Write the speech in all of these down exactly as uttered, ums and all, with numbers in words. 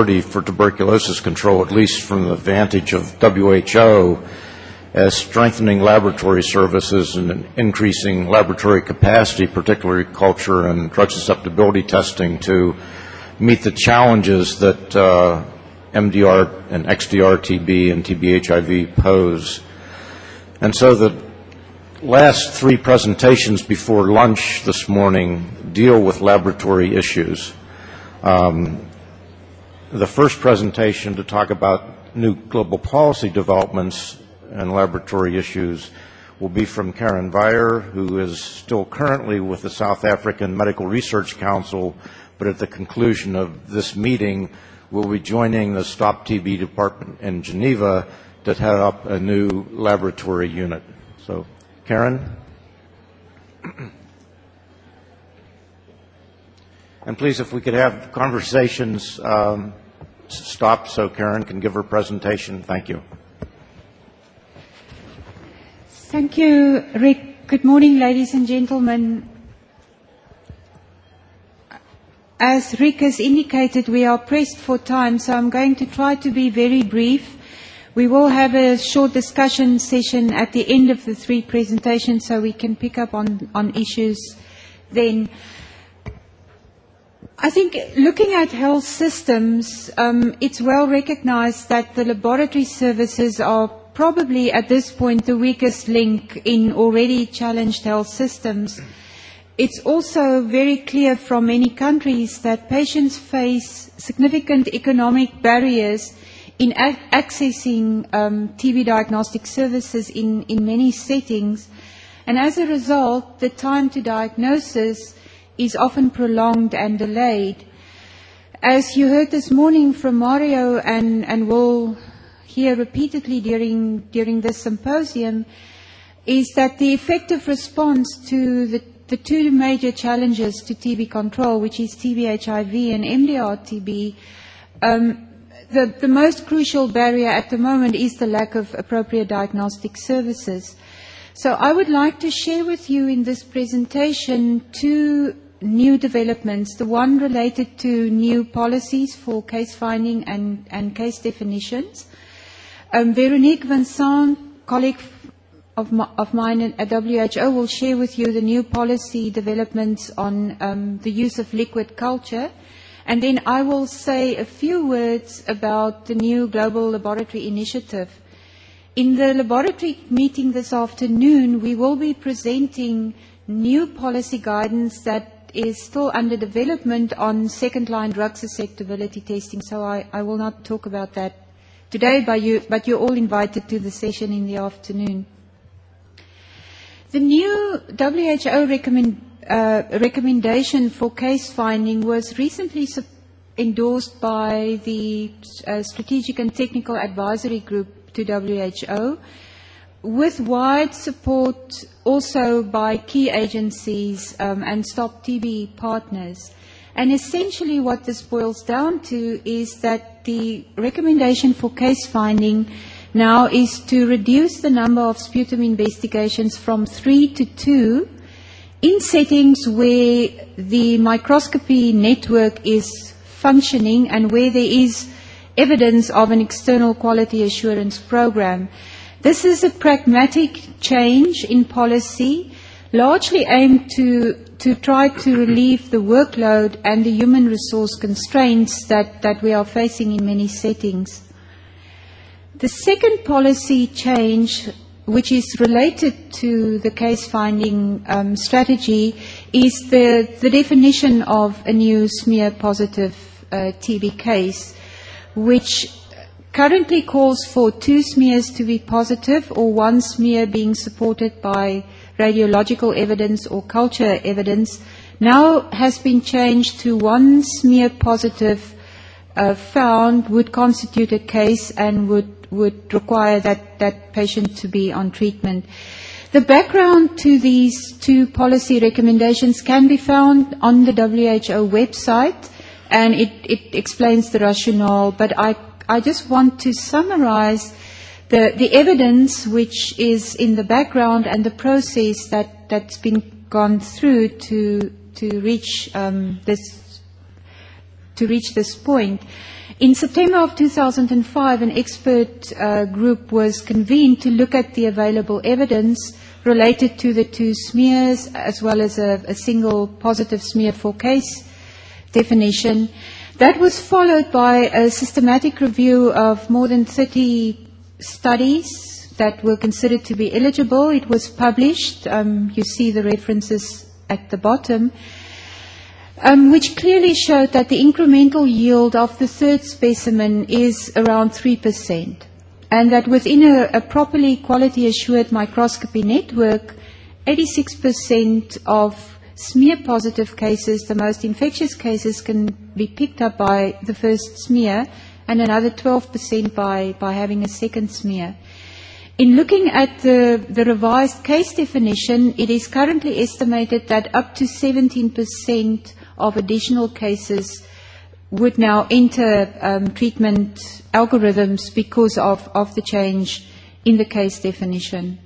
priority for tuberculosis control, at least from the vantage of W H O, as strengthening laboratory services and increasing laboratory capacity, particularly culture and drug susceptibility testing, to meet the challenges that uh, M D R and X D R T B and T B H I V pose. And so the last three presentations before lunch this morning deal with laboratory issues. Um, the first presentation to talk about new global policy developments and laboratory issues will be from Karen Weyer, who is still currently with the South African Medical Research Council, but at the conclusion of this meeting will be joining the Stop T B department in Geneva to head up a new laboratory unit. So, Karen? And please, if we could have conversations um, stopped so Karen can give her presentation. Thank you. Thank you, Rick. Good morning, ladies and gentlemen. As Rick has indicated, we are pressed for time, so I'm going to try to be very brief. We will have a short discussion session at the end of the three presentations so we can pick up on, on issues then. I think looking at health systems, um, it's well recognized that the laboratory services are probably at this point the weakest link in already challenged health systems. It's also very clear from many countries that patients face significant economic barriers in a- accessing um, T B diagnostic services in, in many settings, and as a result, the time to diagnosis is often prolonged and delayed. As you heard this morning from Mario and, and will hear repeatedly during, during this symposium, is that the effective response to the, the two major challenges to T B control, which is T B H I V and M D R T B, um, The, the most crucial barrier at the moment is the lack of appropriate diagnostic services. So I would like to share with you in this presentation two new developments, the one related to new policies for case finding and, and case definitions. Um, Veronique Vincent, colleague of, my, of mine at W H O, will share with you the new policy developments on um, the use of liquid culture. And then I will say a few words about the new Global Laboratory Initiative. In the laboratory meeting this afternoon, we will be presenting new policy guidance that is still under development on second-line drug susceptibility testing, so I, I will not talk about that today, but, you, but you're all invited to the session in the afternoon. The new W H O recommendation Uh, recommendation for case finding was recently endorsed by the uh, Strategic and Technical Advisory Group to W H O, with wide support also by key agencies um, and Stop T B partners. And essentially what this boils down to is that the recommendation for case finding now is to reduce the number of sputum investigations from three to two in settings where the microscopy network is functioning and where there is evidence of an external quality assurance program. This is a pragmatic change in policy, largely aimed to, to try to relieve the workload and the human resource constraints that, that we are facing in many settings. The second policy change, which is related to the case-finding um, strategy, is the, the definition of a new smear-positive uh, T B case, which currently calls for two smears to be positive or one smear being supported by radiological evidence or culture evidence, now has been changed to one smear positive uh, found would constitute a case and would would require that, that patient to be on treatment. The background to these two policy recommendations can be found on the W H O website, and it, it explains the rationale, but I, I just want to summarize the, the evidence which is in the background and the process that, that's been gone through to, to reach um, this to reach this point. In September of two thousand five, an expert uh, group was convened to look at the available evidence related to the two smears, as well as a, a single positive smear for case definition. That was followed by a systematic review of more than thirty studies that were considered to be eligible. It was published. Um, you see the references at the bottom. Um, which clearly showed that the incremental yield of the third specimen is around three percent, and that within a, a properly quality-assured microscopy network, eighty-six percent of smear-positive cases, the most infectious cases, can be picked up by the first smear, and another twelve percent by, by having a second smear. In looking at the, the revised case definition, it is currently estimated that up to seventeen percent of additional cases would now enter um, treatment algorithms because of, of the change in the case definition.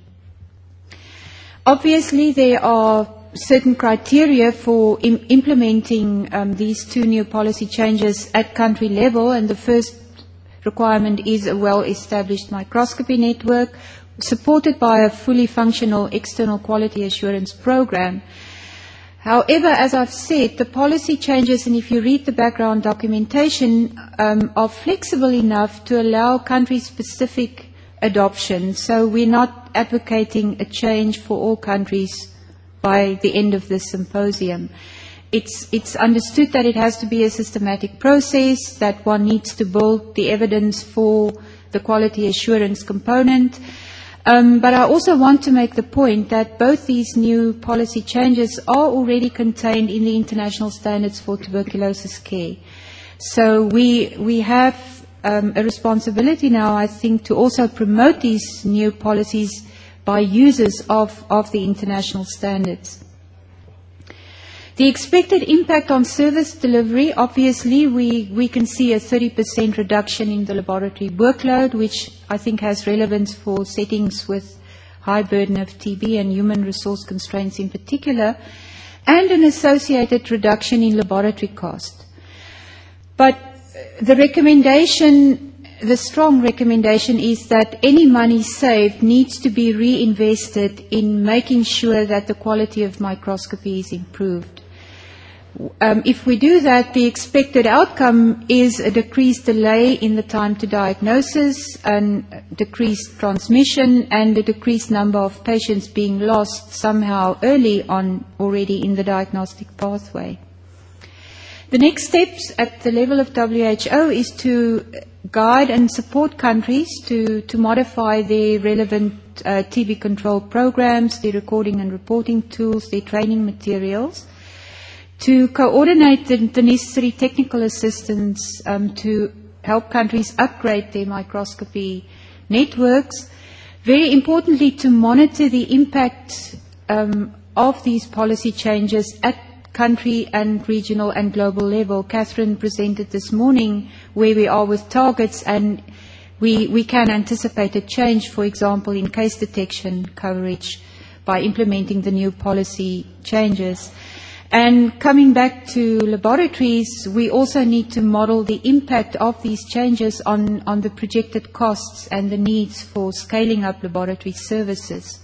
Obviously, there are certain criteria for im- implementing um, these two new policy changes at country level, and the first requirement is a well-established microscopy network supported by a fully functional external quality assurance program. However, as I've said, the policy changes, and if you read the background documentation, um, are flexible enough to allow country-specific adoption. So we're not advocating a change for all countries by the end of this symposium. It's, it's understood that it has to be a systematic process, that one needs to build the evidence for the quality assurance component. Um, but I also want to make the point that both these new policy changes are already contained in the international standards for tuberculosis care. So we, we have um, a responsibility now, I think, to also promote these new policies by users of, of the international standards. The expected impact on service delivery, obviously, we, we can see a thirty percent reduction in the laboratory workload, which I think has relevance for settings with high burden of T B and human resource constraints in particular, and an associated reduction in laboratory cost. But the recommendation, the strong recommendation is that any money saved needs to be reinvested in making sure that the quality of microscopy is improved. Um, if we do that, the expected outcome is a decreased delay in the time to diagnosis, and decreased transmission, and a decreased number of patients being lost somehow early on already in the diagnostic pathway. The next steps at the level of W H O is to guide and support countries to, to modify their relevant uh, T B control programs, their recording and reporting tools, their training materials, to coordinate the, the necessary technical assistance um, to help countries upgrade their microscopy networks. Very importantly, to monitor the impact um, of these policy changes at country and regional and global level. Catherine presented this morning where we are with targets, and we, we can anticipate a change, for example, in case detection coverage by implementing the new policy changes. And coming back to laboratories, we also need to model the impact of these changes on, on the projected costs and the needs for scaling up laboratory services.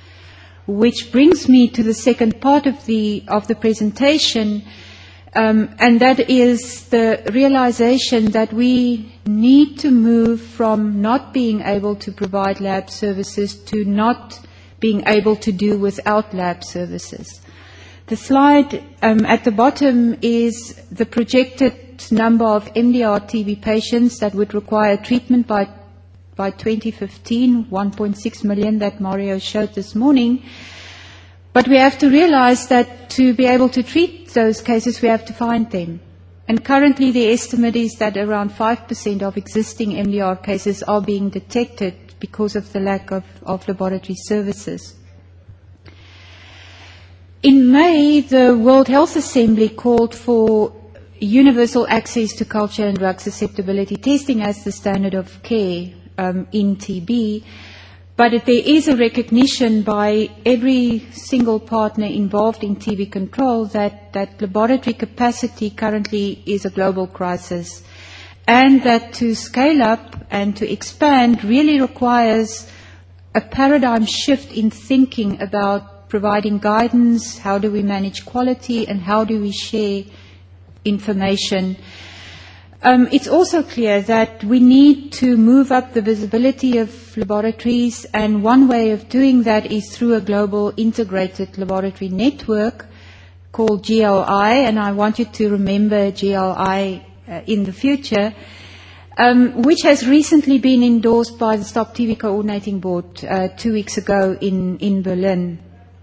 Which brings me to the second part of the, of the presentation, um, and that is the realization that we need to move from not being able to provide lab services to not being able to do without lab services. The slide um, at the bottom is the projected number of M D R T B patients that would require treatment by, by twenty fifteen, one point six million that Mario showed this morning. But we have to realize that to be able to treat those cases, we have to find them. And currently the estimate is that around five percent of existing M D R cases are being detected because of the lack of, of laboratory services. In May, the World Health Assembly called for universal access to culture and drug susceptibility testing as the standard of care um, in T B. But it, there is a recognition by every single partner involved in T B control that, that laboratory capacity currently is a global crisis, and that to scale up and to expand really requires a paradigm shift in thinking about providing guidance, how do we manage quality, and how do we share information. Um, it's also clear that we need to move up the visibility of laboratories, and one way of doing that is through a global integrated laboratory network called G L I, and I want you to remember G L I uh, in the future, um, which has recently been endorsed by the Stop T V Coordinating Board uh, two weeks ago in, in Berlin.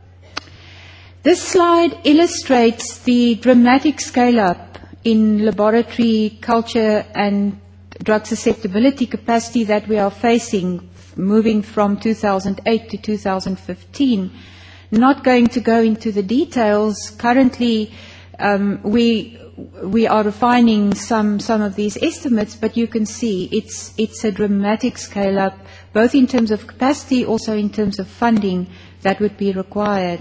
This slide illustrates the dramatic scale-up in laboratory culture and drug susceptibility capacity that we are facing, moving from two thousand eight to two thousand fifteen. Not going to go into the details. Currently, um, we we are refining some some of these estimates, but you can see it's it's a dramatic scale up, both in terms of capacity, also in terms of funding that would be required.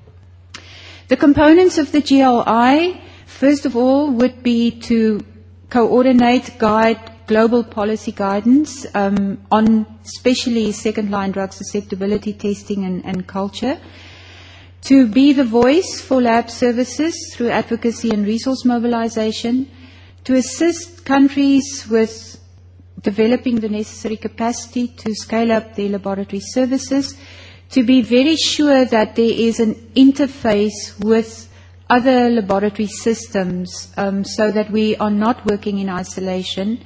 The components of the G L I, first of all, would be to coordinate, guide global policy guidance um, on especially second-line drug susceptibility testing and, and culture, to be the voice for lab services through advocacy and resource mobilization, to assist countries with developing the necessary capacity to scale up their laboratory services, to be very sure that there is an interface with other laboratory systems um, so that we are not working in isolation,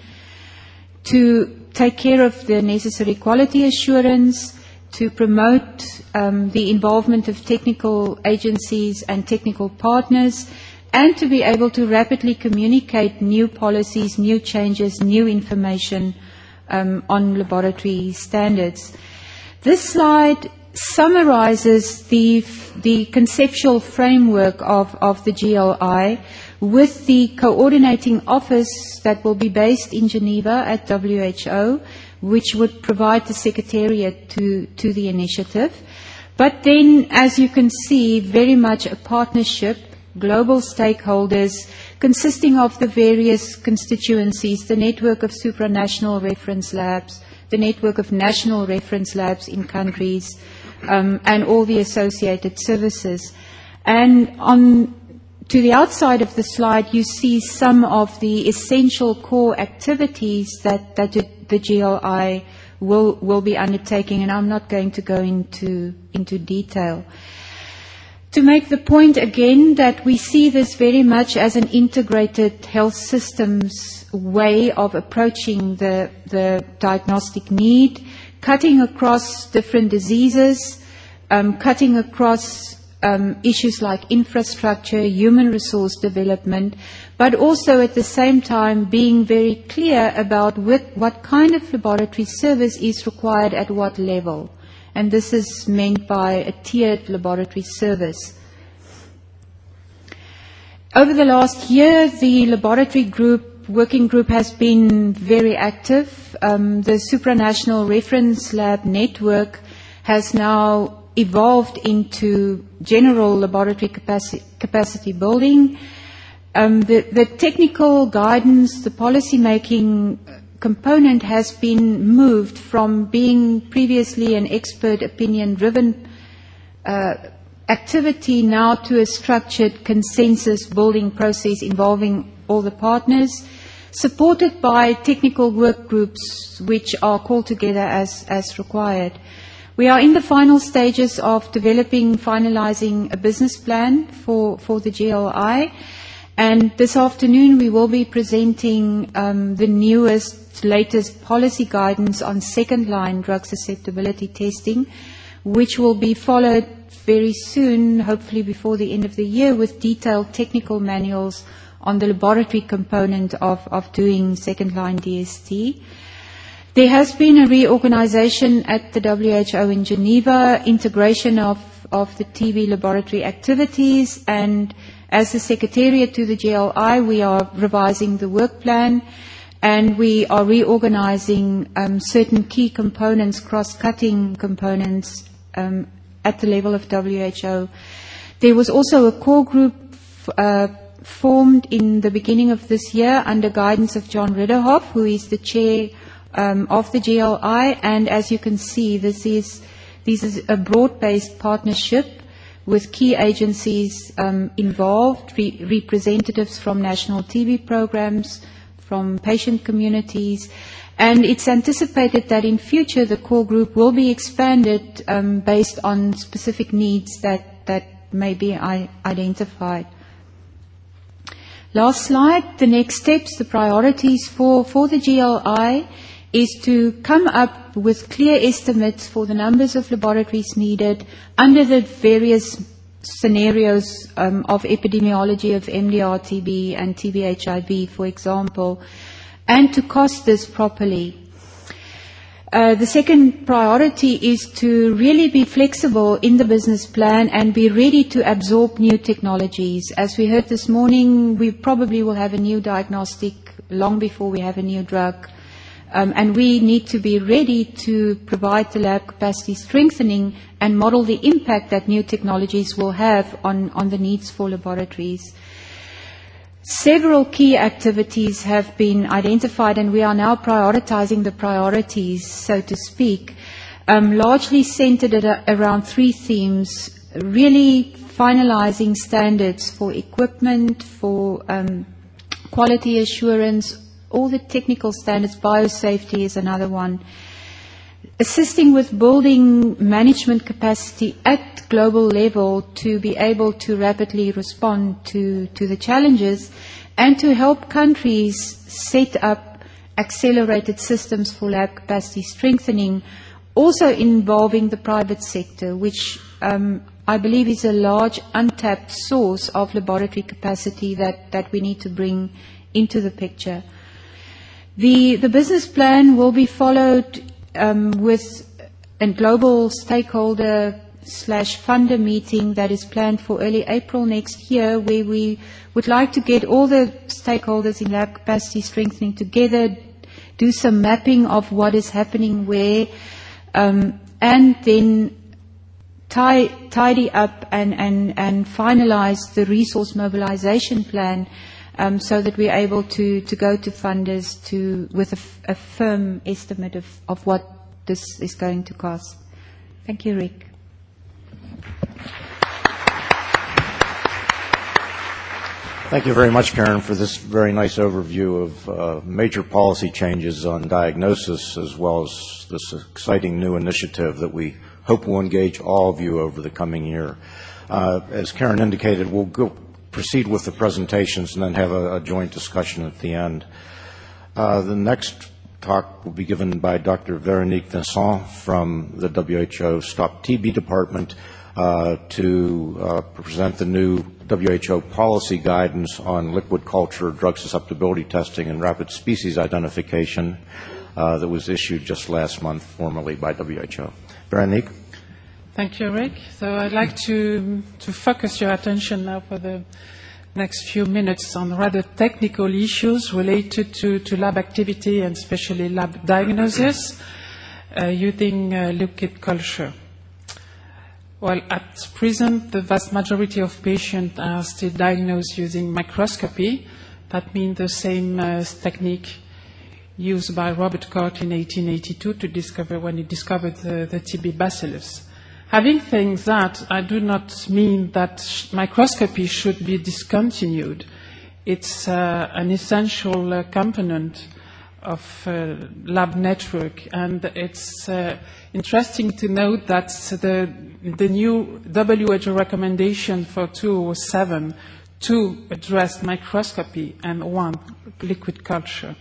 to take care of the necessary quality assurance, to promote um, the involvement of technical agencies and technical partners, and to be able to rapidly communicate new policies, new changes, new information um, on laboratory standards. This slide summarizes the, the conceptual framework of, of the G L I with the coordinating office that will be based in Geneva at W H O, which would provide the secretariat to, to the initiative. But then, as you can see, very much a partnership, global stakeholders consisting of the various constituencies, the network of supranational reference labs, the network of national reference labs in countries, um, and all the associated services. And on to the outside of the slide, you see some of the essential core activities that, that the G L I will, will be undertaking, and I'm not going to go into, into detail. To make the point again that we see this very much as an integrated health systems way of approaching the, the diagnostic need, cutting across different diseases, um, cutting across um, issues like infrastructure, human resource development, but also at the same time being very clear about what, what kind of laboratory service is required at what level. And this is meant by a tiered laboratory service. Over the last year, the laboratory group, working group has been very active. Um, the supranational reference lab network has now evolved into general laboratory capacity, capacity building. Um, the, the technical guidance, the policy making component has been moved from being previously an expert opinion driven uh, activity now to a structured consensus building process involving all the partners, supported by technical work groups which are called together as, as required. We are in the final stages of developing, finalizing a business plan for, for the G L I, and this afternoon we will be presenting um, the newest, latest policy guidance on second-line drug susceptibility testing, which will be followed very soon, hopefully before the end of the year, with detailed technical manuals on the laboratory component of, of doing second-line D S T. There has been a reorganization at the W H O in Geneva, integration of, of the T B laboratory activities, and as the Secretariat to the G L I, we are revising the work plan and we are reorganizing um, certain key components, cross-cutting components, um, at the level of W H O. There was also a core group uh, formed in the beginning of this year under guidance of John Ridderhoff, who is the chair um, of the G L I, and as you can see, this is, this is a broad-based partnership with key agencies um, involved, re- representatives from national T V programs, from patient communities, and it's anticipated that in future the core group will be expanded um, based on specific needs that, that may be I- identified. Last slide, the next steps, the priorities for, for the G L I is to come up with clear estimates for the numbers of laboratories needed under the various scenarios um, of epidemiology of M D R T B and T B H I V, for example, and to cost this properly. Uh, the second priority is to really be flexible in the business plan and be ready to absorb new technologies. As we heard this morning, we probably will have a new diagnostic long before we have a new drug. Um, and we need to be ready to provide the lab capacity strengthening and model the impact that new technologies will have on, on the needs for laboratories. Several key activities have been identified, and we are now prioritizing the priorities, so to speak, um, largely centered at a, around three themes, really finalizing standards for equipment, for um, quality assurance, all the technical standards, biosafety is another one. Assisting with building management capacity at global level to be able to rapidly respond to, to the challenges, and to help countries set up accelerated systems for lab capacity strengthening, also involving the private sector, which um, I believe is a large untapped source of laboratory capacity that, that we need to bring into the picture. The, the business plan will be followed um, with a global stakeholder slash funder meeting that is planned for early April next year, where we would like to get all the stakeholders in lab capacity strengthening together, do some mapping of what is happening where, um, and then tie, tidy up and, and, and finalize the resource mobilization plan, Um, so that we're able to, to go to funders to, with a, f- a firm estimate of, of what this is going to cost. Thank you, Rick. Thank you very much, Karen, for this very nice overview of uh, major policy changes on diagnosis, as well as this exciting new initiative that we hope will engage all of you over the coming year. Uh, as Karen indicated, we'll go proceed with the presentations and then have a, a joint discussion at the end. Uh, the next talk will be given by Doctor Véronique Vincent from the W H O Stop T B Department uh, to uh, present the new W H O policy guidance on liquid culture, drug susceptibility testing, and rapid species identification uh, that was issued just last month formally by W H O. Véronique? Thank you, Rick. So I'd like to, to focus your attention now for the next few minutes on rather technical issues related to, to lab activity and especially lab diagnosis uh, using uh, liquid culture. Well, at present, the vast majority of patients are still diagnosed using microscopy. That means the same uh, technique used by Robert Koch in eighteen eighty-two to discover when he discovered the, the T B bacillus. Having said that, I do not mean that sh- microscopy should be discontinued. It's uh, an essential uh, component of uh, lab network, and it's uh, interesting to note that the, the new W H O recommendation for two thousand seven two addressed microscopy and one liquid culture.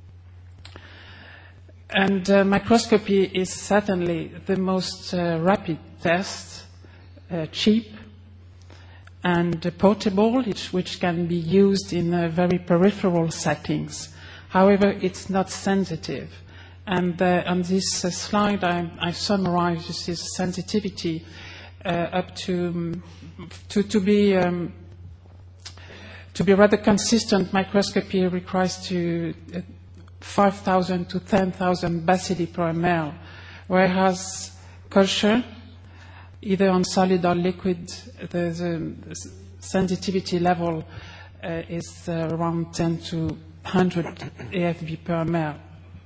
And uh, microscopy is certainly the most uh, rapid test, uh, cheap and uh, portable, which, which can be used in uh, very peripheral settings. However, it's not sensitive. And uh, on this uh, slide, I, I summarize this sensitivity uh, up to, um, to, to be um, to be rather consistent. Microscopy requires to uh, five thousand to ten thousand bacilli per ml, whereas culture, either on solid or liquid, the, the sensitivity level uh, is uh, around ten to one hundred A F V per ml.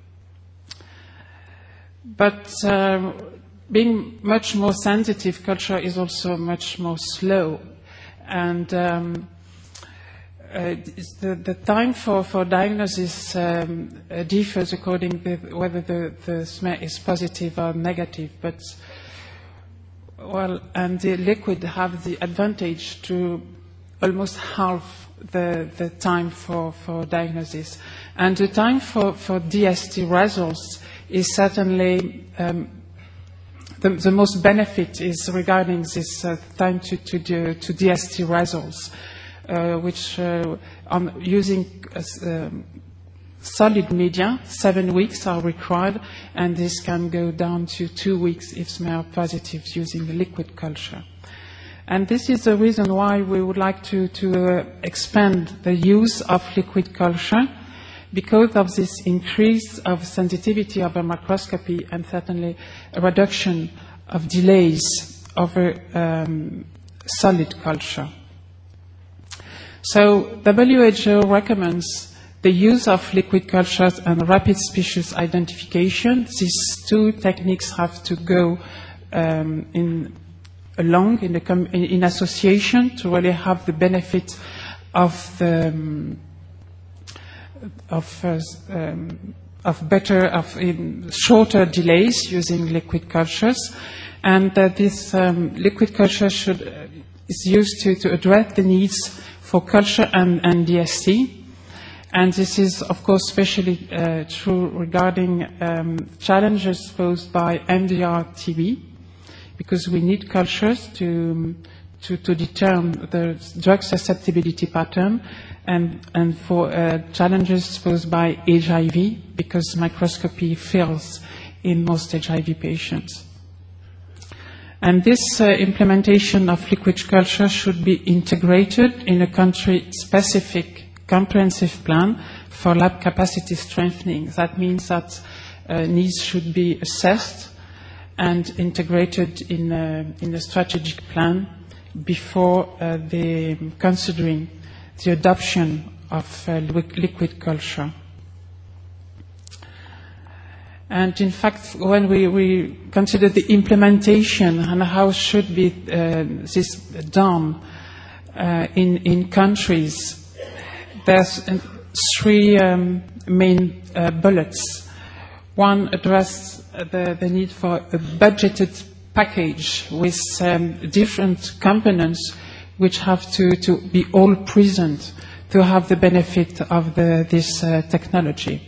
But uh, being much more sensitive, culture is also much more slow. And um, uh, the, the time for, for diagnosis um, uh, differs according to whether the, the smear is positive or negative. But, well, and the liquid have the advantage to almost half the, the time for, for diagnosis. And the time for, for D S T results is certainly um, the, the most benefit is regarding this uh, time to, to, the, to D S T results, uh, which uh, on using uh, um, solid media, seven weeks are required, and this can go down to two weeks if smear positive using the liquid culture. And this is the reason why we would like to, to uh, expand the use of liquid culture, because of this increase of sensitivity of a microscopy and certainly a reduction of delays over um, solid culture. So W H O recommends the use of liquid cultures and rapid species identification. These two techniques have to go um, in along in, the com in, in association to really have the benefit of the um, of uh, um, of better of um, shorter delays using liquid cultures, and uh, this um, liquid culture should uh, is used to, to address the needs for culture and, and D S T. And this is, of course, especially uh, true regarding um, challenges posed by M D R T B, because we need cultures to, to, to determine the drug susceptibility pattern, and, and for uh, challenges posed by H I V, because microscopy fails in most H I V patients. And this uh, implementation of liquid culture should be integrated in a country-specific comprehensive plan for lab capacity strengthening. That means that uh, needs should be assessed and integrated in a, in a strategic plan before uh, the considering the adoption of uh, liquid culture. And in fact, when we, we consider the implementation and how should be uh, this done uh, in, in countries, there's uh, three um, main uh, bullets. One addresses the, the need for a budgeted package with um, different components which have to, to be all present to have the benefit of the, this uh, technology.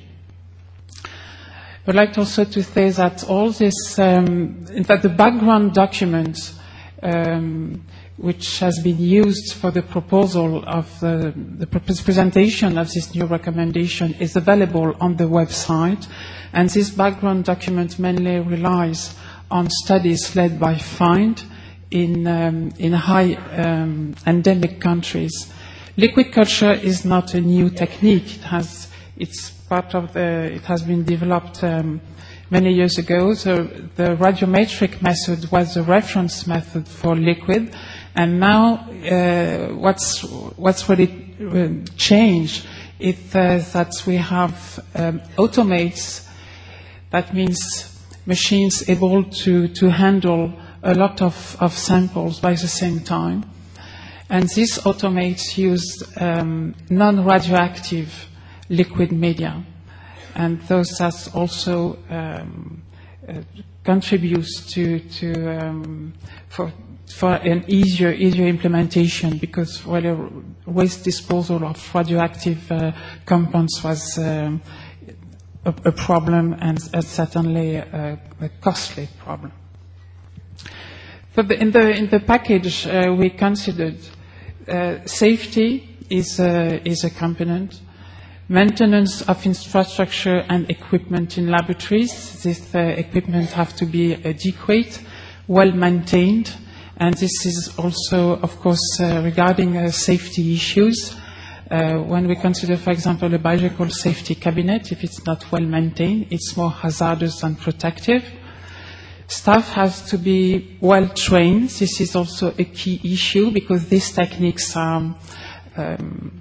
I would like also to say that all this, um, in fact, the background document um, which has been used for the proposal of the, the presentation of this new recommendation is available on the website, and this background document mainly relies on studies led by FIND in, um, in high um, endemic countries. Liquid culture is not a new technique. It has, it's part of the, it has been developed um, many years ago. So the radiometric method was the reference method for liquid, and now uh, what's, what's really uh, changed is uh, that we have um, automates. That means machines able to, to handle a lot of, of samples by the same time. And these automates use um, non-radioactive liquid media. And those that also um, uh, contributes to, to um, for, for an easier, easier implementation, because well, waste disposal of radioactive uh, compounds was um, a, a problem, and uh, certainly a, a costly problem. But in the in the package uh, we considered uh, safety is a, is a component. Maintenance of infrastructure and equipment in laboratories. This uh, equipment have to be adequate, well maintained, and this is also, of course, uh, regarding uh, safety issues. Uh, when we consider, for example, a biological safety cabinet, if it's not well maintained, it's more hazardous than protective. Staff has to be well trained. This is also a key issue because these techniques are, um,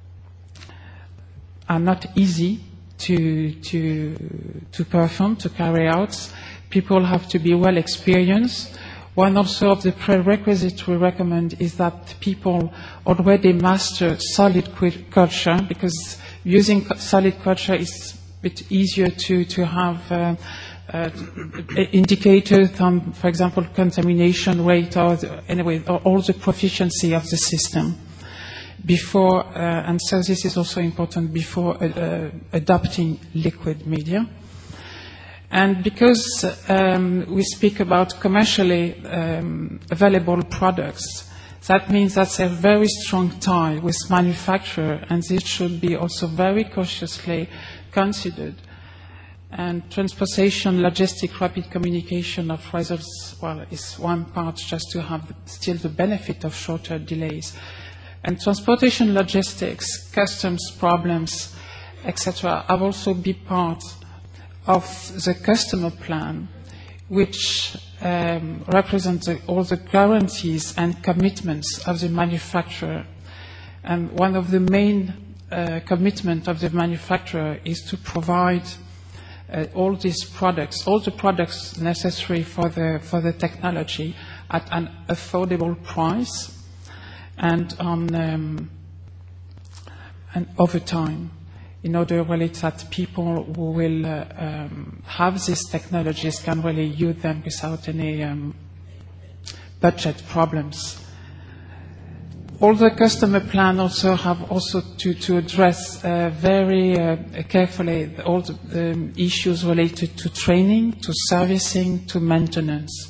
are not easy to, to, to perform, to carry out. People have to be well experienced. One also of the prerequisites we recommend is that people already master solid culture, because using solid culture is a bit easier to, to have uh, uh, indicators on, for example, contamination rate or the, anyway, or all the proficiency of the system. Before, uh, and so this is also important before uh, uh, adopting liquid media. And because um, we speak about commercially um, available products, that means that's a very strong tie with manufacturer, and this should be also very cautiously considered. And transportation, logistic, rapid communication of results, well, is one part just to have still the benefit of shorter delays. And transportation, logistics, customs problems, et cetera, have also been part of the customer plan, which um, represents the, all the guarantees and commitments of the manufacturer. And one of the main uh, commitments of the manufacturer is to provide uh, all these products, all the products necessary for the, for the technology at an affordable price and on um, and over time, in order really that people who will uh, um, have these technologies can really use them without any um, budget problems. All the customer plan also have also to, to address uh, very uh, carefully all the, the issues related to training, to servicing, to maintenance.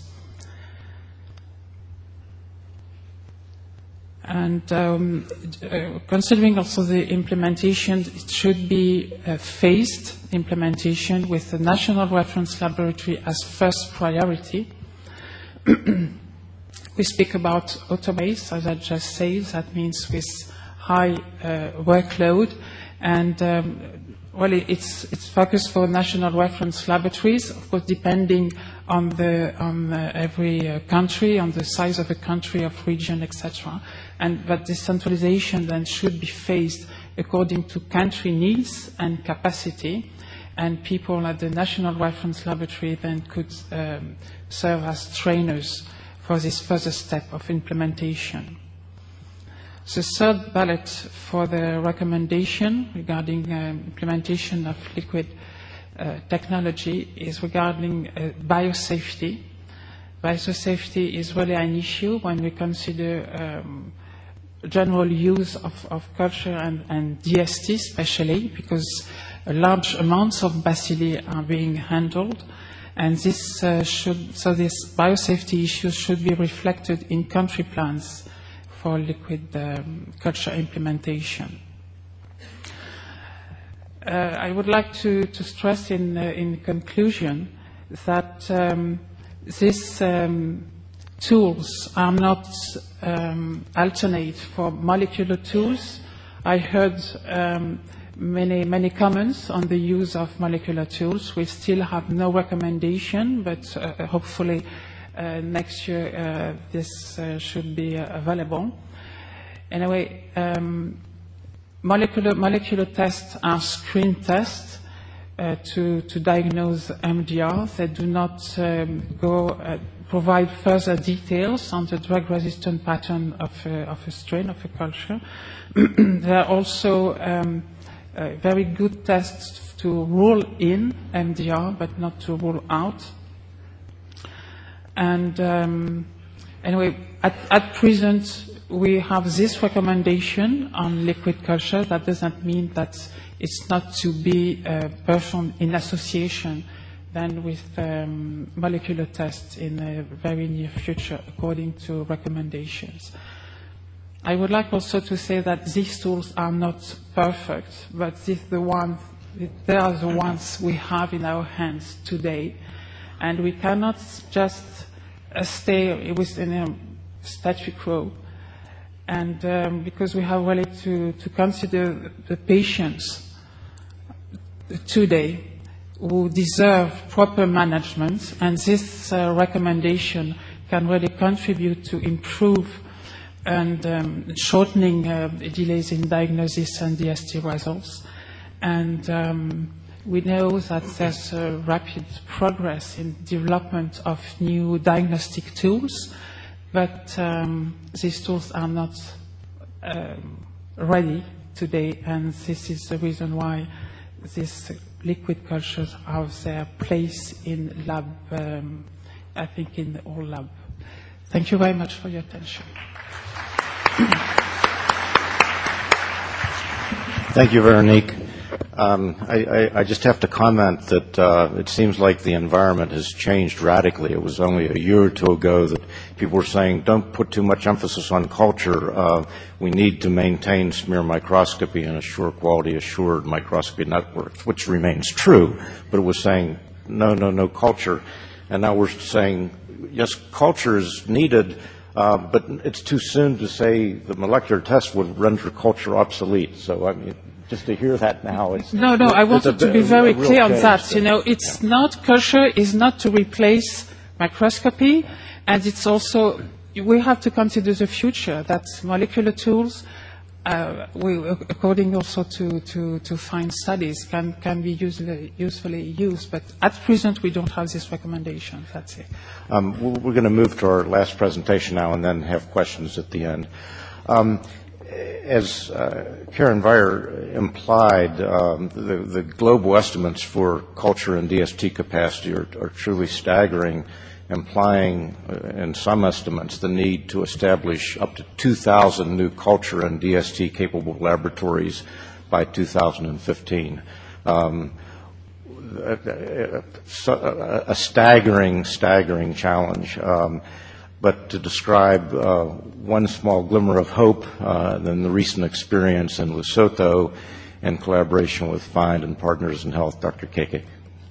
And um, uh, considering also the implementation, it should be a phased implementation with the National Reference Laboratory as first priority. We speak about autobase, as I just said. That means with high uh, workload. And um, well, it's, it's focused for national reference laboratories, of course, depending on, the, on uh, every uh, country, on the size of the country, of region, et cetera. And but decentralization then should be phased according to country needs and capacity, and people at the National Reference Laboratory then could um, serve as trainers for this further step of implementation. The third bullet for the recommendation regarding um, implementation of liquid uh, technology is regarding uh, biosafety. Biosafety is really an issue when we consider um, general use of, of culture and, and D S T especially, because large amounts of bacilli are being handled, and this uh, should, so this biosafety issues should be reflected in country plans for liquid um, culture implementation. Uh, I would like to, to stress in, uh, in conclusion that um, these um, tools are not um, alternate for molecular tools. I heard um, many, many comments on the use of molecular tools. We still have no recommendation, but uh, hopefully Uh, next year, uh, this uh, should be uh, available. Anyway, um, molecular, molecular tests are screen tests uh, to, to diagnose M D R. They do not um, go uh, provide further details on the drug-resistant pattern of, uh, of a strain, of a culture. There are also um, uh, very good tests to rule in M D R, but not to rule out. And um, anyway, at, at present, we have this recommendation on liquid culture. That doesn't mean that it's not to be uh, performed in association then with um, molecular tests in the very near future, according to recommendations. I would like also to say that these tools are not perfect, but these the ones, they are the ones we have in our hands today. And we cannot just uh, stay within a statu quo. And um, because we have really to, to consider the patients today who deserve proper management, and this uh, recommendation can really contribute to improve and um, shortening uh, delays in diagnosis and D S T results. And um, we know that there's a rapid progress in development of new diagnostic tools, but um, these tools are not um, ready today, and this is the reason why these liquid cultures have their place in lab, um, I think in all lab. Thank you very much for your attention. Thank you, Veronique. Um, I, I, I just have to comment that uh, it seems like the environment has changed radically. It was only a year or two ago that people were saying, don't put too much emphasis on culture. Uh, we need to maintain smear microscopy and assure quality assured microscopy networks, which remains true. But it was saying, no, no, no culture. And now we're saying, yes, culture is needed, uh, but it's too soon to say the molecular test would render culture obsolete. So, I mean, just to hear that now, it's no, no. I wanted a, to be very a clear on change, that. so, You know, it's yeah. not culture is not to replace microscopy, and it's also we have to consider the future. That molecular tools, uh, we, according also to, to, to find studies, can can be usefully, usefully used. But at present, we don't have this recommendation. That's it. Um, we're going to move to our last presentation now, and then have questions at the end. Um, As uh, Karen Weyer implied, um, the, the global estimates for culture and D S T capacity are, are truly staggering, implying uh, in some estimates the need to establish up to two thousand new culture and D S T capable laboratories by two thousand fifteen. Um, a, a, a staggering, staggering challenge. Um, But to describe uh, one small glimmer of hope, uh, then the recent experience in Lesotho in collaboration with FIND and Partners in Health, Doctor Keke.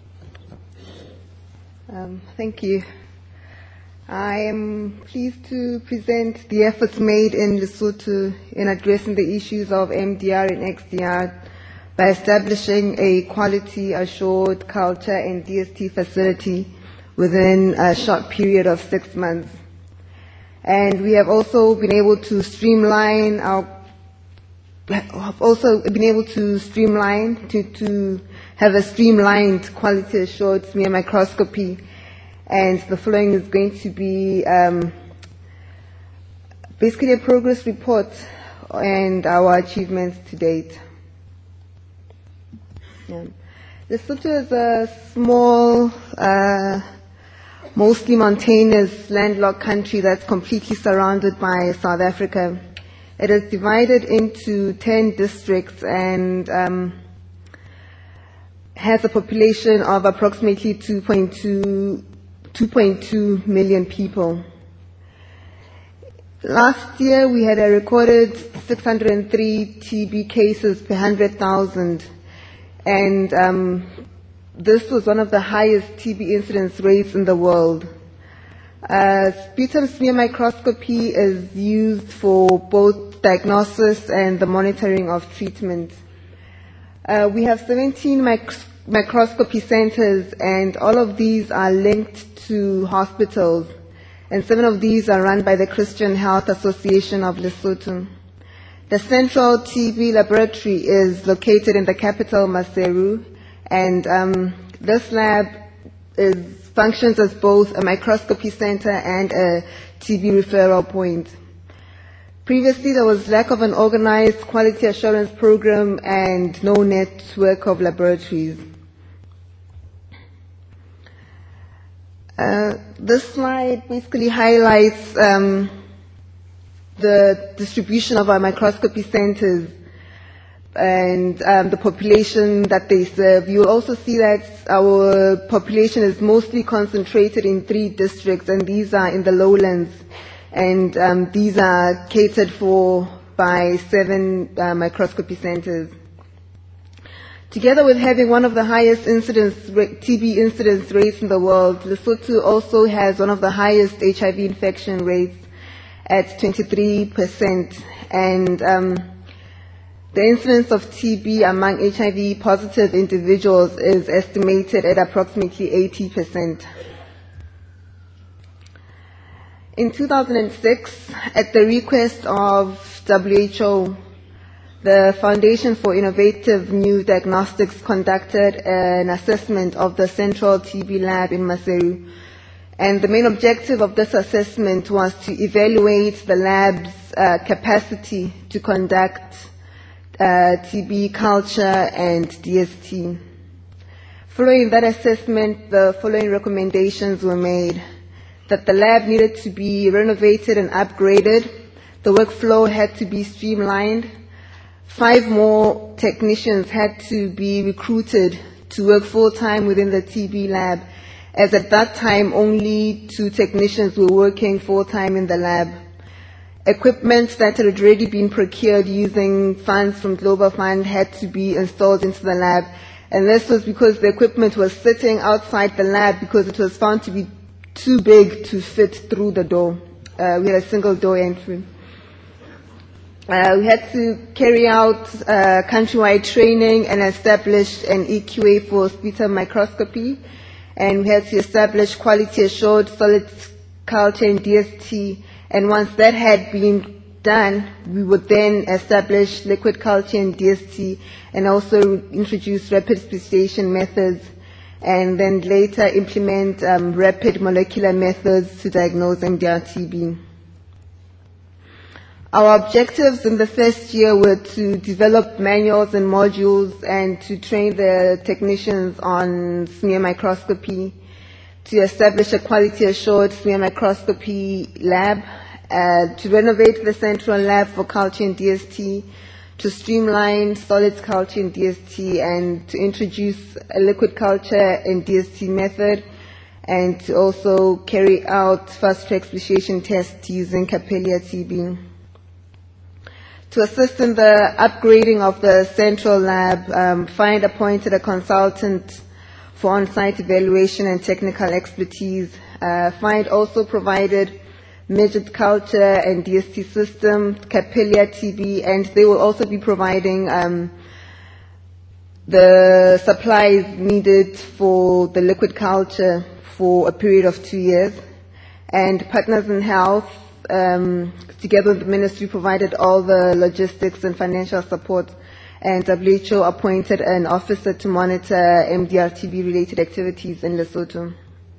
Um, thank you. I am pleased to present the efforts made in Lesotho in addressing the issues of M D R and X D R by establishing a quality-assured culture and D S T facility within a short period of six months. And we have also been able to streamline our, have also been able to streamline, to, to have a streamlined quality assured smear microscopy. And the following is going to be um, basically a progress report and our achievements to date. Yeah. Lesotho is a small, uh, mostly mountainous, landlocked country that's completely surrounded by South Africa. It is divided into ten districts and um, has a population of approximately two point two million people. Last year we had a recorded six hundred three T B cases per one hundred thousand, and um, this was one of the highest T B incidence rates in the world. Uh, sputum smear microscopy is used for both diagnosis and the monitoring of treatment. Uh, we have seventeen mic- microscopy centers, and all of these are linked to hospitals, and seven of these are run by the Christian Health Association of Lesotho. The central T B laboratory is located in the capital, Maseru, and um, this lab is, functions as both a microscopy center and a T B referral point. Previously, there was lack of an organized quality assurance program and no network of laboratories. Uh, this slide basically highlights um, the distribution of our microscopy centers and um, the population that they serve. You will also see that our population is mostly concentrated in three districts, and these are in the lowlands, and um, these are catered for by seven uh, microscopy centers. Together with having one of the highest incidence, T B incidence rates in the world, Lesotho also has one of the highest H I V infection rates, at twenty-three percent. And um, the incidence of T B among H I V positive individuals is estimated at approximately eighty percent. In two thousand six, at the request of W H O, the Foundation for Innovative New Diagnostics conducted an assessment of the Central T B Lab in Maseru. And the main objective of this assessment was to evaluate the lab's uh, capacity to conduct uh, T B culture and D S T. Following that assessment, the following recommendations were made: that the lab needed to be renovated and upgraded, the workflow had to be streamlined, five more technicians had to be recruited to work full-time within the T B lab, as at that time only two technicians were working full-time in the lab. Equipment that had already been procured using funds from Global Fund had to be installed into the lab, and this was because the equipment was sitting outside the lab because it was found to be too big to fit through the door. Uh, we had a single door entry. Uh, we had to carry out uh, countrywide training and establish an E Q A for sputum microscopy, and we had to establish quality assured solid culture and D S T, and once that had been done, we would then establish liquid culture and D S T and also introduce rapid speciation methods, and then later implement um, rapid molecular methods to diagnose M D R T B. Our objectives in the first year were to develop manuals and modules and to train the technicians on smear microscopy, to establish a quality assured smear microscopy lab, uh, to renovate the central lab for culture and D S T, to streamline solids culture and D S T, and to introduce a liquid culture and D S T method, and to also carry out fast-track speciation tests using Capellia T B. To assist in the upgrading of the central lab, um, FIND appointed a consultant for on-site evaluation and technical expertise. Uh, FIND also provided measured culture and D S T system, Capellia T B, and they will also be providing um, the supplies needed for the liquid culture for a period of two years. And Partners in Health, um, together with the ministry, provided all the logistics and financial support, and W H O appointed an officer to monitor M D R T B related activities in Lesotho.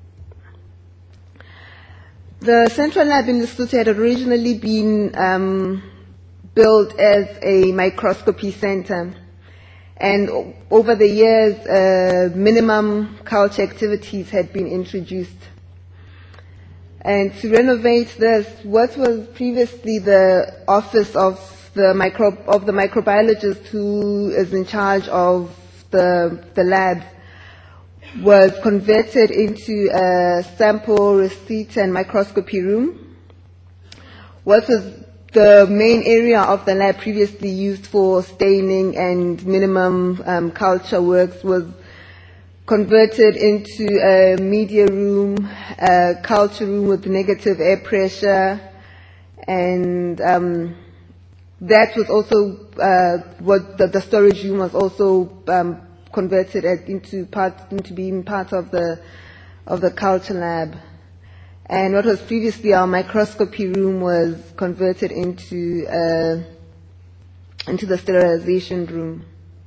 The central lab in Lesotho had originally been um, built as a microscopy center, and o- over the years, uh, minimum culture activities had been introduced. And to renovate this, what was previously the office of the micro of the microbiologist who is in charge of the the lab was converted into a sample receipt and microscopy room. What was the main area of the lab previously used for staining and minimum um, culture works was converted into a media room, a culture room with negative air pressure, and um, that was also uh, what the, the storage room was also um, converted at, into part into being part of the of the culture lab. And what was previously our microscopy room was converted into uh, into the sterilization room.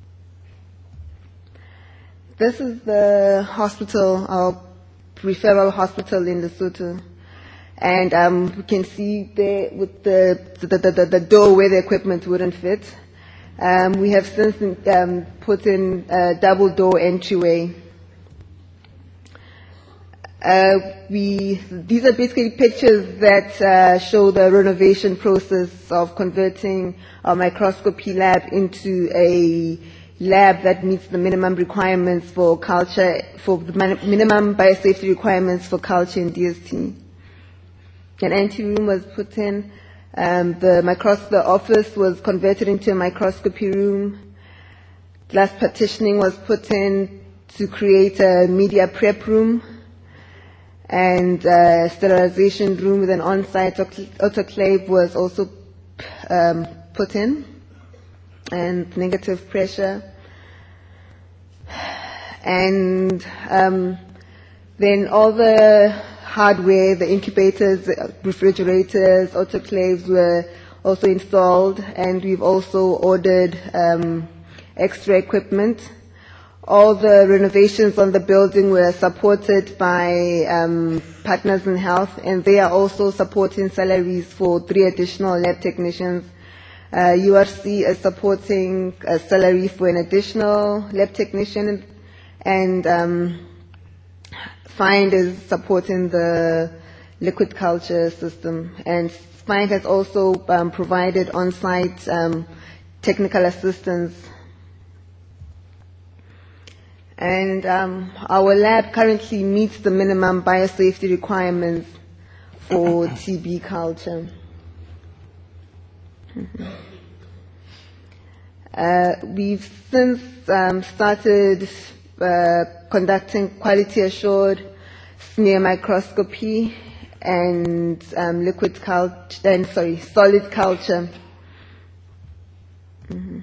This is the hospital, our referral hospital in Lesotho. And um, we can see there with the, the, the, the door where the equipment wouldn't fit. Um, we have since um, put in a double door entryway. Uh, we, these are basically pictures that uh, show the renovation process of converting our microscopy lab into a lab that meets the minimum requirements for culture, for the minimum biosafety requirements for culture and D S T. An anteroom was put in. Um, the, micros- the office was converted into a microscopy room. Glass partitioning was put in to create a media prep room. and a sterilization room with an on-site autoclave was also um, put in, and negative pressure. And um, then all the hardware, the incubators, refrigerators, autoclaves were also installed, and we've also ordered um, extra equipment. All the renovations on the building were supported by um, Partners in Health, and they are also supporting salaries for three additional lab technicians. Uh, U R C is supporting a salary for an additional lab technician, and um, FIND is supporting the liquid culture system. And FIND has also um, provided on-site um, technical assistance. And um, our lab currently meets the minimum biosafety requirements for T B culture. Mm-hmm. Uh, we've since um, started uh, conducting quality assured smear microscopy and um, liquid culture, and sorry, solid culture. Mm-hmm.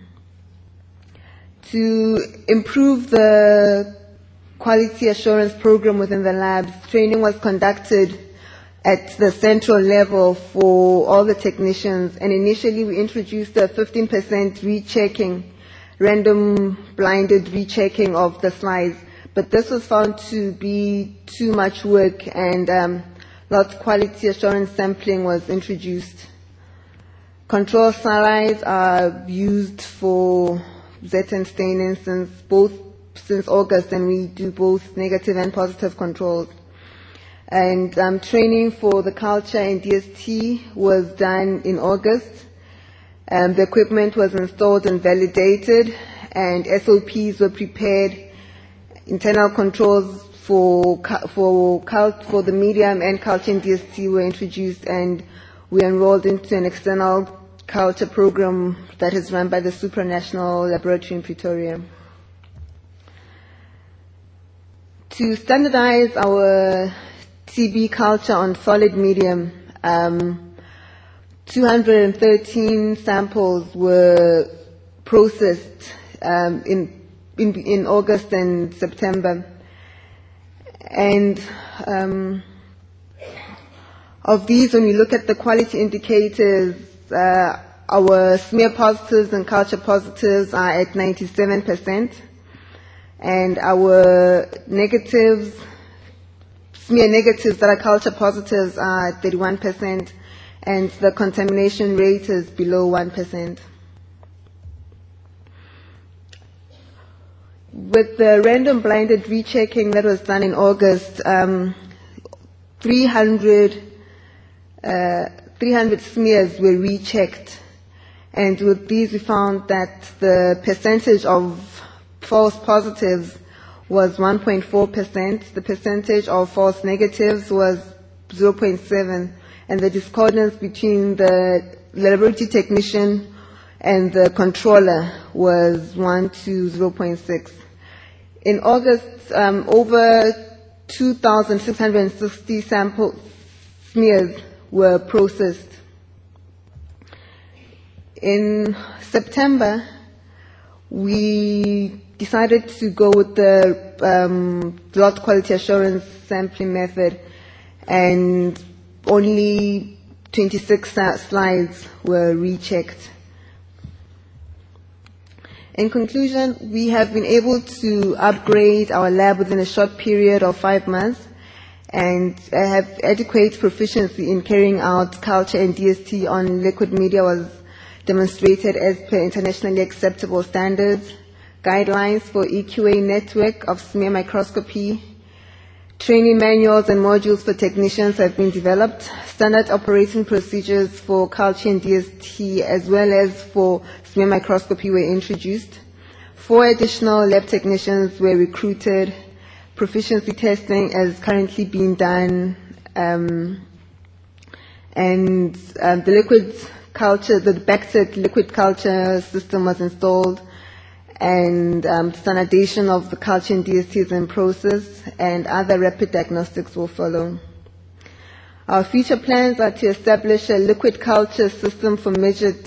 To improve the quality assurance program within the labs, training was conducted at the central level for all the technicians, and initially we introduced a fifteen percent rechecking, random blinded rechecking of the slides, but this was found to be too much work, and um, lot quality assurance sampling was introduced. Control slides are used for Zeton staining since both since August, and we do both negative and positive controls. And um, training for the culture and D S T was done in August. Um, the equipment was installed and validated, and S O Ps were prepared. Internal controls for for cult, for the medium and culture and D S T were introduced, and we enrolled into an external culture program that is run by the Supranational Laboratory in Pretoria. To standardize our T B culture on solid medium, um, two hundred thirteen samples were processed um, in, in in August and September, and um, of these, when we look at the quality indicators, Uh, our smear positives and culture positives are at ninety-seven percent, and our negatives, smear negatives that are culture positives are at thirty-one percent, and the contamination rate is below one percent. With the random blinded rechecking that was done in August, um, three hundred uh, three hundred smears were rechecked, and with these we found that the percentage of false positives was one point four percent, the percentage of false negatives was zero point seven, and the discordance between the laboratory technician and the controller was one to zero point six. In August, um, over two thousand six hundred sixty sample smears were processed. In September, we decided to go with the um, lot quality assurance sampling method, and only twenty-six slides were rechecked. In conclusion, we have been able to upgrade our lab within a short period of five months and have adequate proficiency in carrying out culture and D S T on liquid media was demonstrated as per internationally acceptable standards, guidelines for E Q A network of smear microscopy. Training manuals and modules for technicians have been developed. Standard operating procedures for culture and D S T as well as for smear microscopy were introduced. Four additional lab technicians were recruited. Proficiency testing is currently being done, um, and um, the liquid culture, the backset liquid culture system was installed, and um, standardization of the culture in D S T is in process, and other rapid diagnostics will follow. Our future plans are to establish a liquid culture system for midget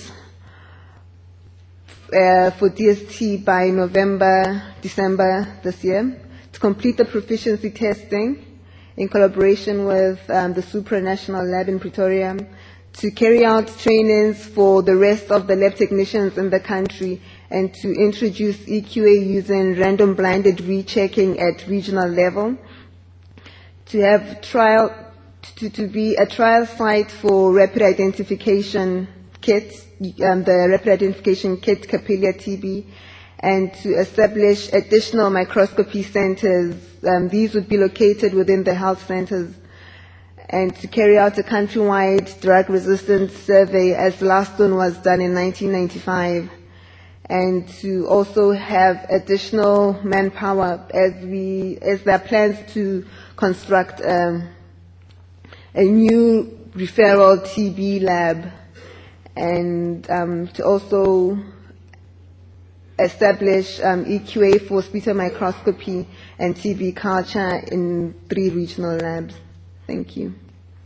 uh, for D S T by November, December this year, to complete the proficiency testing in collaboration with um, the supranational lab in Pretoria, to carry out trainings for the rest of the lab technicians in the country, and to introduce E Q A using random blinded rechecking at regional level, to have trial, to, to be a trial site for rapid identification kits, um, the rapid identification kit Capillia T B, and to establish additional microscopy centers. Um, these would be located within the health centers, and to carry out a countrywide drug resistance survey, as the last one was done in nineteen ninety-five, and to also have additional manpower as we as there are plans to construct um, a new referral T B lab, and um, to also establish um, E Q A for sputum microscopy and T B culture in three regional labs. Thank you.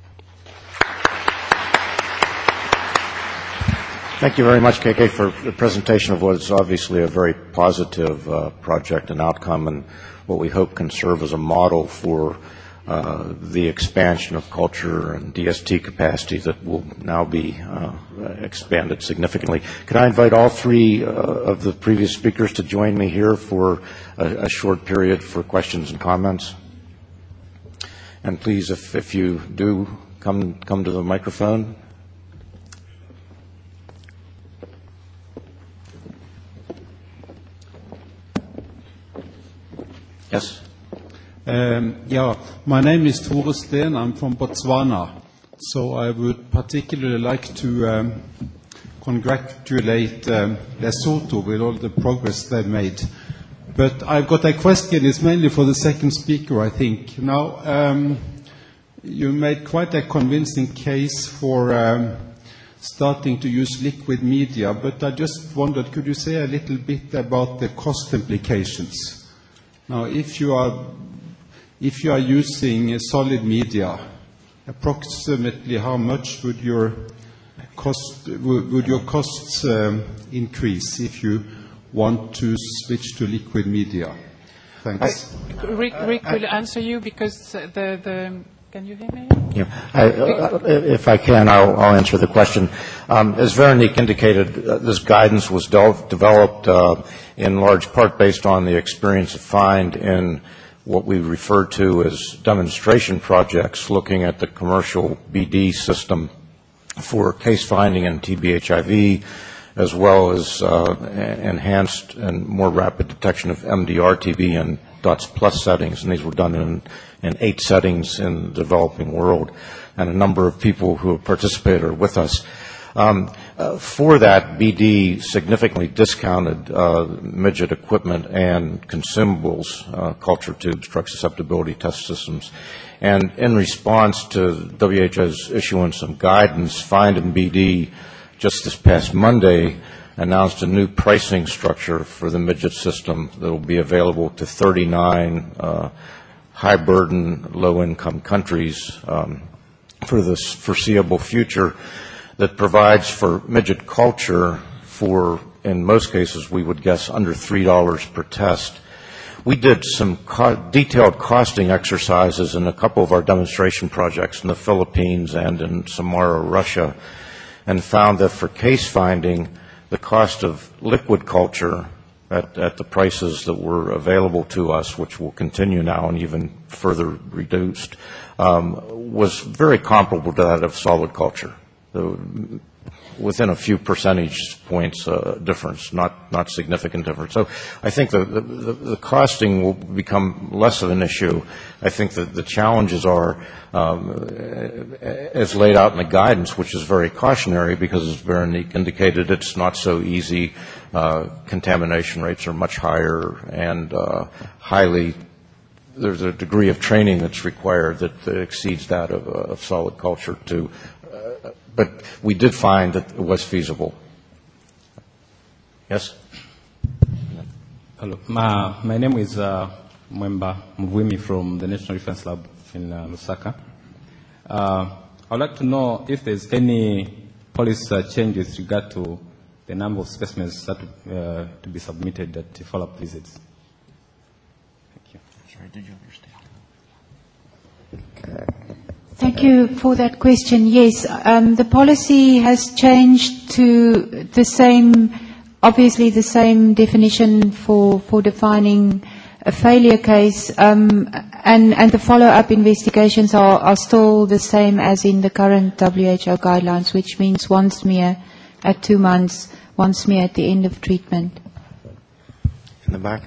Thank you very much, K K, for the presentation of what is obviously a very positive uh, project and outcome, and what we hope can serve as a model for uh, the expansion of culture and D S T capacity that will now be uh, expanded significantly. Could I invite all three uh, of the previous speakers to join me here for a, a short period for questions and comments? And please, if, if you do, come come to the microphone. Yes. Um, yeah, my name is Tore Steen. I'm from Botswana. So I would particularly like to um, congratulate um, Lesotho with all the progress they've made. But I've got a question. It's mainly for the second speaker, I think. Now, um, you made quite a convincing case for um, starting to use liquid media, but I just wondered, could you say a little bit about the cost implications? Now, if you are if you are using solid media, approximately how much would your cost would, would your costs um, increase if you want to switch to liquid media? Thanks. I, Rick, Rick will answer you because the the. Can you hear me? Yeah. I, uh, if I can, I'll, I'll answer the question. Um, as Veronique indicated, uh, this guidance was de- developed uh, in large part based on the experience of FIND in what we refer to as demonstration projects, looking at the commercial B D system for case finding and T B H I V, as well as uh, enhanced and more rapid detection of M D R T B and DOTS plus settings, and these were done in, in eight settings in the developing world, and a number of people who have participated are with us. Um, uh, for that, B D significantly discounted uh, midget equipment and consumables, uh, culture tubes, drug susceptibility test systems. And in response to W H O's issuance of guidance, FIND and B D just this past Monday announced a new pricing structure for the midget system that will be available to thirty-nine uh, high-burden, low-income countries um, for the foreseeable future, that provides for midget culture for, in most cases, we would guess under three dollars per test. We did some co- detailed costing exercises in a couple of our demonstration projects in the Philippines and in Samara, Russia, and found that for case finding, the cost of liquid culture at, at the prices that were available to us, which will continue now and even further reduced, um, was very comparable to that of solid culture. So, within a few percentage points uh, difference, not not significant difference. So I think the, the, the costing will become less of an issue. I think that the challenges are, um, as laid out in the guidance, which is very cautionary because, as Veronique indicated, it's not so easy. Uh, contamination rates are much higher and uh, highly, there's a degree of training that's required that exceeds that of, of solid culture to But we did find that it was feasible. Yes? Hello. My, my name is uh, Mwemba Mvwimi from the National Reference Lab in uh, Lusaka. Uh, I'd like to know if there's any policy uh, change with regard to the number of specimens that uh, to be submitted at follow-up visits. Thank you. Sorry, did you understand? Thank you for that question. Yes, um, the policy has changed to the same, obviously the same definition for, for defining a failure case, um, and, and the follow-up investigations are, are still the same as in the current W H O guidelines, which means one smear at two months, one smear at the end of treatment. In the back?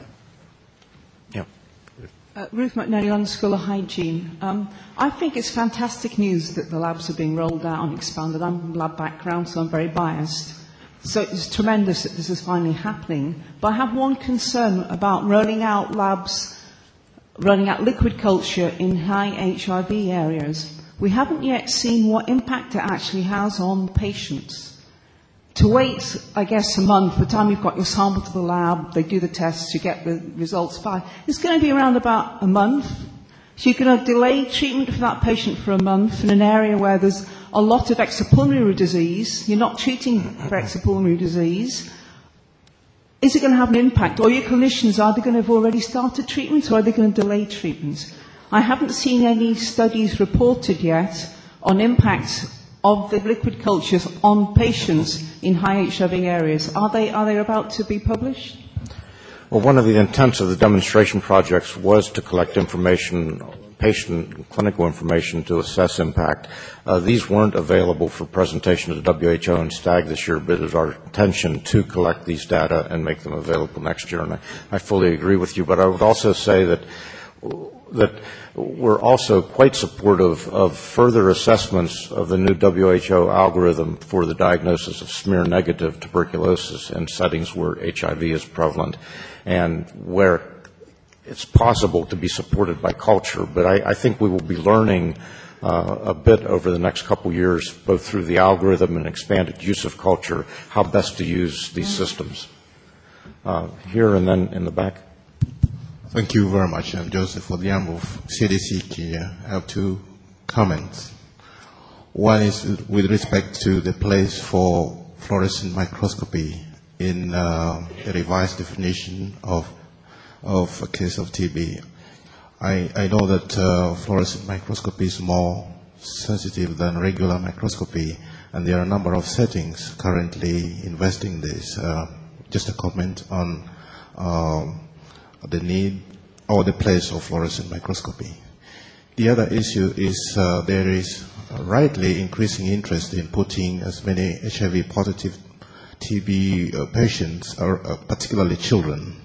Yeah. Uh, Ruth McNally, London School of Hygiene. Um, I think it's fantastic news that the labs are being rolled out and expanded. I'm from lab background, so I'm very biased. So it's tremendous that this is finally happening. But I have one concern about rolling out labs, rolling out liquid culture in high H I V areas. We haven't yet seen what impact it actually has on patients. To wait, I guess, a month, by the time you've got your sample to the lab, they do the tests, you get the results back. It's going to be around about a month. So you're going to delay treatment for that patient for a month in an area where there's a lot of extrapulmonary disease. You're not treating for extrapulmonary disease. Is it going to have an impact? Or your clinicians, are they going to have already started treatment, or are they going to delay treatment? I haven't seen any studies reported yet on impact of the liquid cultures on patients in high H I V areas. Are they, are they about to be published? Well, one of the intents of the demonstration projects was to collect information, patient and clinical information to assess impact. Uh, these weren't available for presentation to the W H O and STAG this year, but it is our intention to collect these data and make them available next year. And I, I fully agree with you, but I would also say that that we're also quite supportive of further assessments of the new W H O algorithm for the diagnosis of smear-negative tuberculosis in settings where H I V is prevalent and where it's possible to be supported by culture. But I, I think we will be learning uh, a bit over the next couple of years, both through the algorithm and expanded use of culture, how best to use these systems. Uh, here and then in the back. Thank you very much. I'm Joseph Odiambo of C D C Kenya. I have two comments. One is with respect to the place for fluorescent microscopy in uh, the revised definition of of a case of T B. I, I know that uh, fluorescent microscopy is more sensitive than regular microscopy, and there are a number of settings currently investing in this. Uh, just a comment on um, the need or the place of fluorescent microscopy. The other issue is uh, there is rightly increasing interest in putting as many H I V positive T B uh, patients, or uh, particularly children.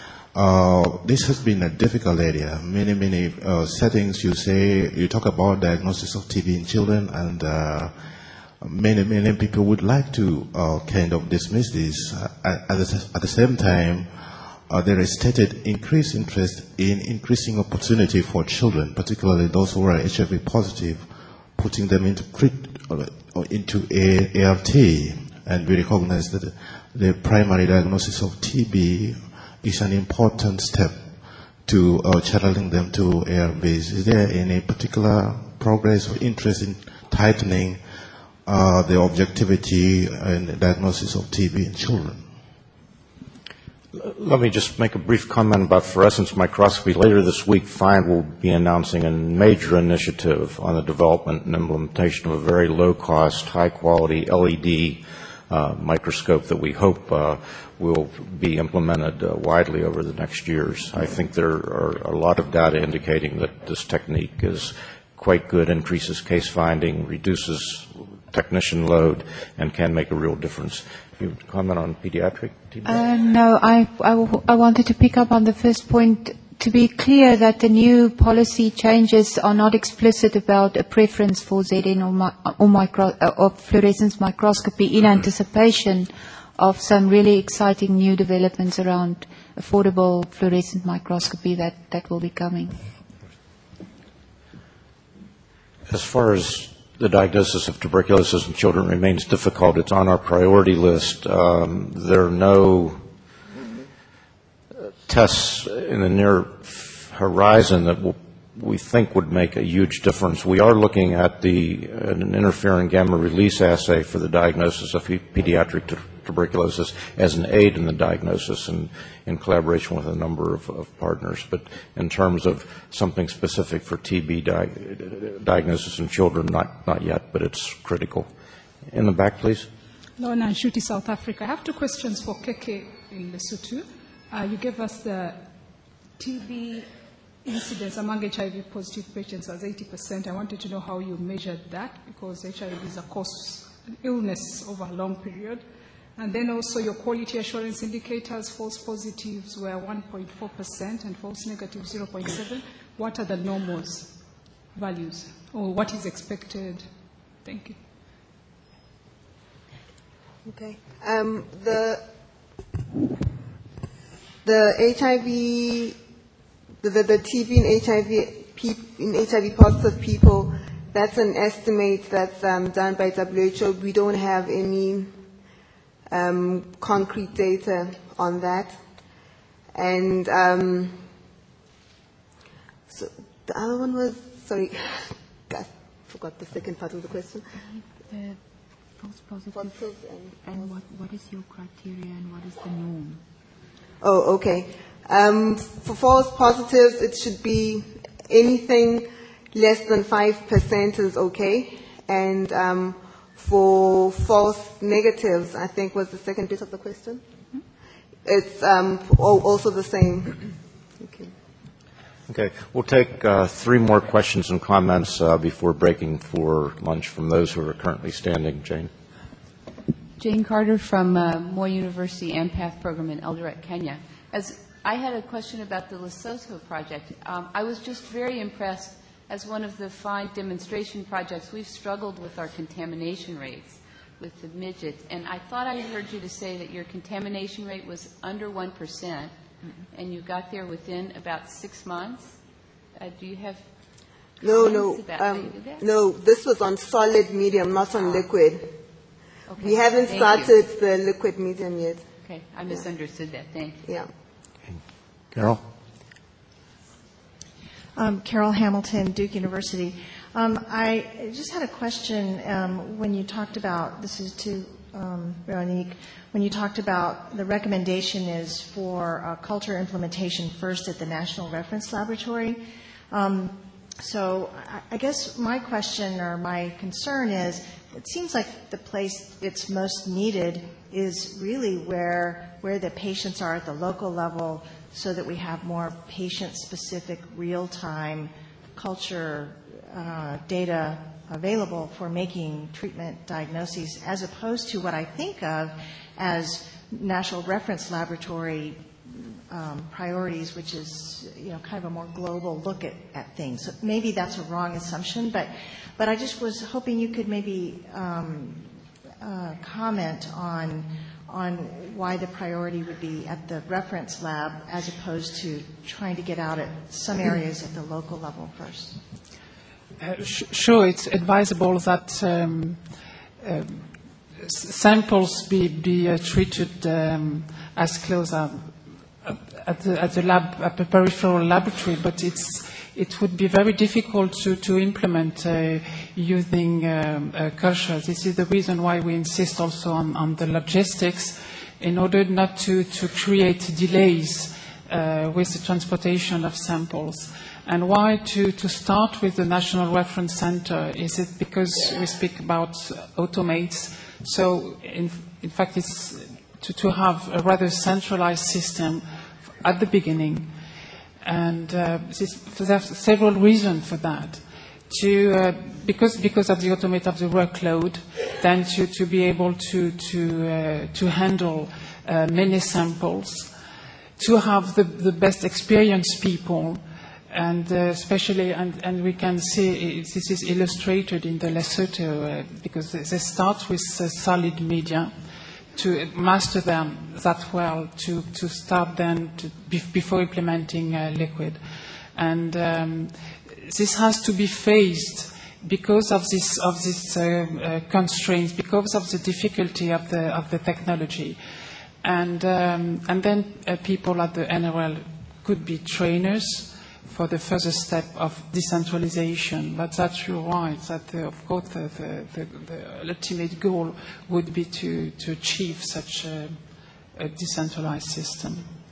Uh, this has been a difficult area. Many, many uh, settings you say, you talk about diagnosis of T B in children, and uh, many, many people would like to uh, kind of dismiss this. Uh, at, the, at the same time, uh, there is stated increased interest in increasing opportunity for children, particularly those who are H I V positive, putting them into uh, into A R T, and we recognize that the primary diagnosis of T B is an important step to uh, channeling them to A R Vs. Is there any particular progress or interest in tightening uh, the objectivity and diagnosis of T B in children? Let me just make a brief comment about fluorescence microscopy. Later this week, FIND will be announcing a major initiative on the development and implementation of a very low-cost, high-quality L E D uh, microscope that we hope uh, will be implemented uh, widely over the next years. I think there are a lot of data indicating that this technique is quite good, increases case finding, reduces technician load, and can make a real difference. You comment on pediatric T B? Uh, no, I, I, w- I wanted to pick up on the first point. To be clear that the new policy changes are not explicit about a preference for Z N or, mi- or, micro- uh, or fluorescence microscopy in anticipation of some really exciting new developments around affordable fluorescent microscopy that, that will be coming. As far as the diagnosis of tuberculosis in children remains difficult, it's on our priority list. Um, there are no tests in the near horizon that will, we think would make a huge difference. We are looking at the an interferon gamma release assay for the diagnosis of pediatric t- tuberculosis as an aid in the diagnosis and in collaboration with a number of, of partners. But in terms of something specific for T B di- diagnosis in children, not, not yet, but it's critical. In the back, please. Lorna Nshuti, South Africa. I have two questions for Keke in Lesotho. Uh, you gave us the T B incidence among H I V-positive patients as eighty percent. I wanted to know how you measured that, because H I V is a cause, an illness over a long period. And then also your quality assurance indicators, false positives were one point four percent and false negatives zero point seven. What are the normals values, or what is expected? Thank you. Okay. Um, the the H I V, the, the, the T B in H I V in H I V positive people, that's an estimate that's um, done by W H O. We don't have any um, concrete data on that, and um, so the other one was sorry, God, forgot the second part of the question. Uh, False positives, and, and what, what is your criteria and what is the norm? Oh, okay. Um, for false positives, it should be anything less than five percent is okay. And um, for false negatives, I think was the second bit of the question. Mm-hmm. It's um, also the same. Okay. Okay, we'll take uh, three more questions and comments uh, before breaking for lunch from those who are currently standing. Jane. Jane Carter from uh, Moi University AMPATH program in Eldoret, Kenya. As I had a question about the Lesotho project. Um, I was just very impressed. As one of the fine demonstration projects, we've struggled with our contamination rates with the midget, and I thought I heard you to say that your contamination rate was under one percent. Mm-hmm. And you got there within about six months. Uh, do you have no, no, about um, how you did that? no? This was on solid medium, not on liquid. Okay. We haven't Thank started you. the liquid medium yet. Okay, I misunderstood that. Thank you. Yeah. Okay. Carol. Um, Carol Hamilton, Duke University. Um, I just had a question um, when you talked about, this is to um, Veronique, when you talked about the recommendation is for uh, culture implementation first at the National Reference Laboratory. Um, so I, I guess my question or my concern is, it seems like the place it's most needed is really where where the patients are at the local level, so that we have more patient-specific, real-time culture uh, data available for making treatment diagnoses, as opposed to what I think of as National Reference Laboratory um, priorities, which is, you know, kind of a more global look at, at things. So maybe that's a wrong assumption, but but I just was hoping you could maybe um, uh, comment on on why the priority would be at the reference lab as opposed to trying to get out at some areas at the local level first. Uh, sh- sure, it's advisable that um, uh, s- samples be, be uh, treated um, as close uh, at, the, at the lab, at the peripheral laboratory, but it's it would be very difficult to, to implement uh, using um, uh, culture. This is the reason why we insist also on, on the logistics, in order not to, to create delays uh, with the transportation of samples. And why to, to start with the National Reference Center? Is it because we speak about automates? So, in, in fact, it's to, to have a rather centralized system at the beginning. And uh, this, there are several reasons for that. To, uh, because, because of the automate of the workload, then to, to be able to, to, uh, to handle uh, many samples, to have the, the best experienced people, and uh, especially, and, and we can see it, this is illustrated in the Lesotho, uh, because they start with uh, solid media, to master them that well, to, to start then to, before implementing uh, liquid. And um, this has to be phased because of this of this uh, uh, constraints, because of the difficulty of the of the technology. And, um, and then uh, people at the N R L could be trainers for the further step of decentralization. But that's you're right, that uh, of course the, the, the, the ultimate goal would be to, to achieve such a, a decentralized system.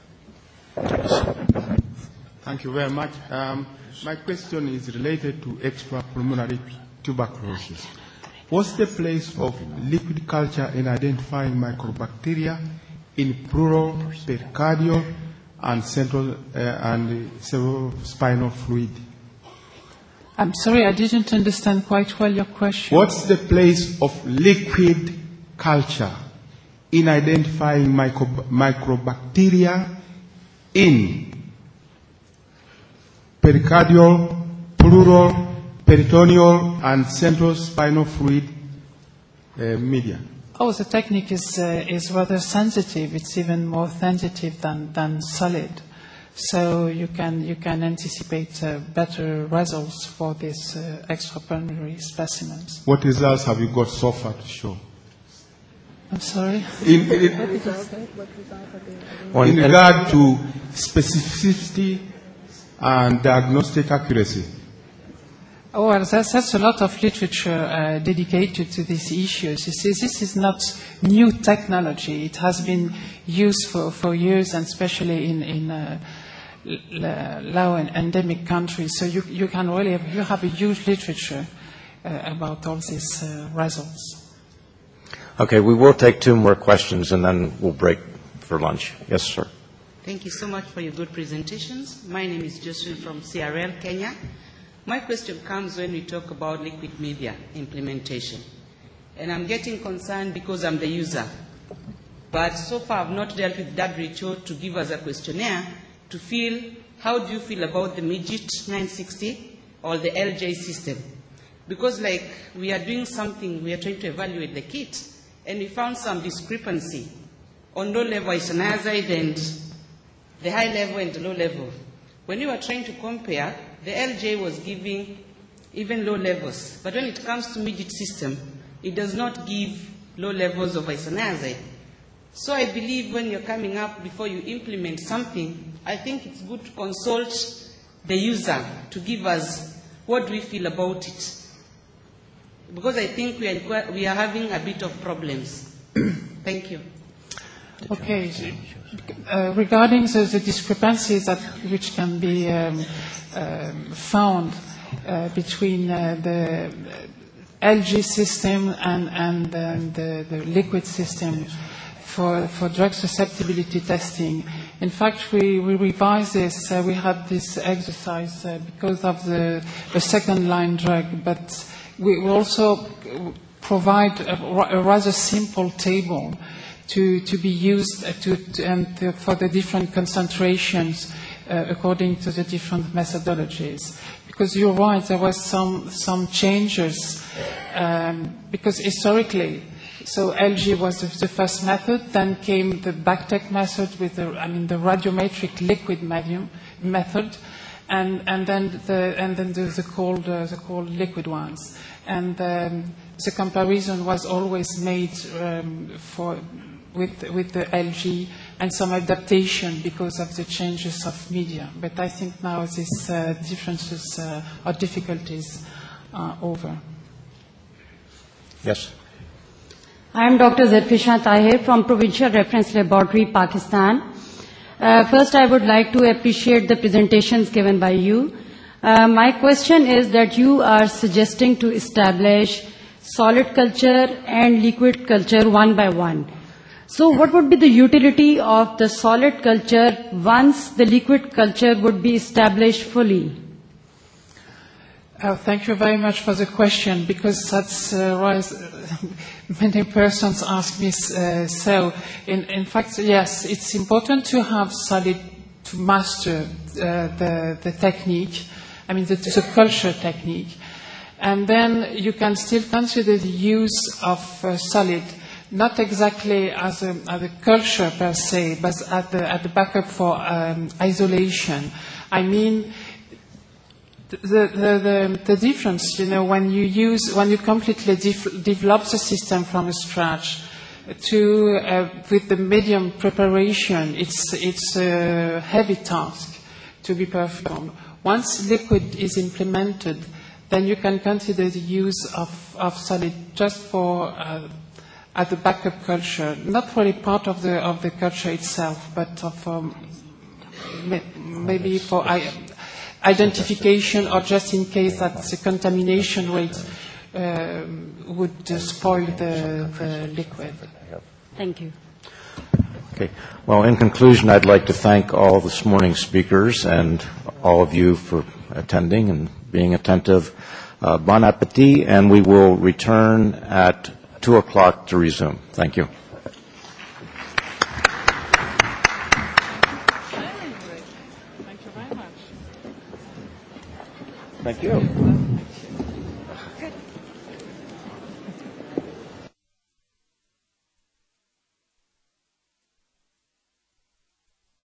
Thank you very much. Um, my question is related to extrapulmonary tuberculosis. What's the place of liquid culture in identifying microbacteria in pleural, pericardial, and central uh, and cerebrospinal fluid? I'm sorry, I didn't understand quite well your question. What's the place of liquid culture in identifying micro microbacteria in pericardial, pleural, peritoneal, and central spinal fluid uh, media? Oh, the technique is uh, is rather sensitive. It's even more sensitive than, than solid. So you can you can anticipate uh, better results for these uh, extrapulmonary specimens. What results have you got so far to show? I'm sorry? In, in, in regard to specificity and diagnostic accuracy. Oh, well, there's, there's a lot of literature uh, dedicated to these issues. You see, this is not new technology. It has been used for, for years, and especially in, in uh, low and endemic countries. So you, you can really have, you have a huge literature uh, about all these uh, results. Okay, we will take two more questions, and then we'll break for lunch. Yes, sir. Thank you so much for your good presentations. My name is Josephine from C R L, Kenya. My question comes when we talk about liquid media implementation. And I'm getting concerned because I'm the user. But so far I've not dealt with W H O to give us a questionnaire to feel how do you feel about the MIGIT nine sixty or the L J system. Because like we are doing something, we are trying to evaluate the kit, and we found some discrepancy on low level isoniazide and the high level and the low level. When we were trying to compare, the L J was giving even low levels. But when it comes to MIGIT system, it does not give low levels of isoniazide. So I believe when you're coming up, before you implement something, I think it's good to consult the user to give us what do we feel about it. Because I think we are, we are having a bit of problems. Thank you. Okay. Uh, regarding the, the discrepancies that which can be um, um, found uh, between uh, the L G system and, and um, the, the liquid system for, for drug susceptibility testing, in fact, we, we revised this. Uh, we had this exercise uh, because of the, the second-line drug, but we will also provide a, a rather simple table to, to be used to, to, and to, for the different concentrations uh, according to the different methodologies. Because you're right, there was some, some changes, um, because historically, so L G was the, the first method, then came the BACTEC method with the, I mean, the radiometric liquid medium method, and, and then the, and then the, the cold, uh, the cold liquid ones. And um, the comparison was always made um, for, with, with the L G and some adaptation because of the changes of media. But I think now these uh, differences uh, or difficulties are over. Yes. I am Doctor Zarfisha Tahir from Provincial Reference Laboratory, Pakistan. Uh, first, I would like to appreciate the presentations given by you. Uh, my question is that you are suggesting to establish solid culture and liquid culture one by one. So what would be the utility of the solid culture once the liquid culture would be established fully? Uh, thank you very much for the question, because that's uh, right. Many persons ask me uh, so. In, in fact, yes, it's important to have solid, to master uh, the, the technique, I mean the, the culture technique. And then you can still consider the use of uh, solid, not exactly as a, as a culture per se, but at the, at the backup for um, isolation. I mean, The, the, the, the difference, you know, when you use, when you completely def- develop the system from scratch, to, uh, with the medium preparation, it's, it's a heavy task to be performed. Once liquid is implemented, then you can consider the use of, of solid just for uh, as a backup culture, not really part of the of the culture itself, but of, um, maybe for I, identification or just in case that the contamination rate uh, would uh, spoil the, the liquid. Thank you. Okay. Well, in conclusion, I'd like to thank all this morning's speakers and all of you for attending and being attentive. Uh, bon appetit, and we will return at two o'clock to resume. Thank you. Thank you very much. Thank you.